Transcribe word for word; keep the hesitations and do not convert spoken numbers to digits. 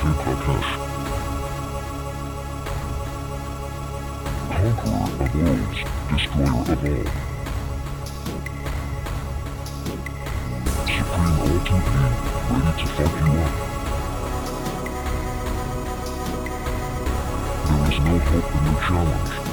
King Prakesh. Conqueror of worlds, destroyer of all. Supreme ultimate being, ready to fuck you up. There is no hope in your challenge.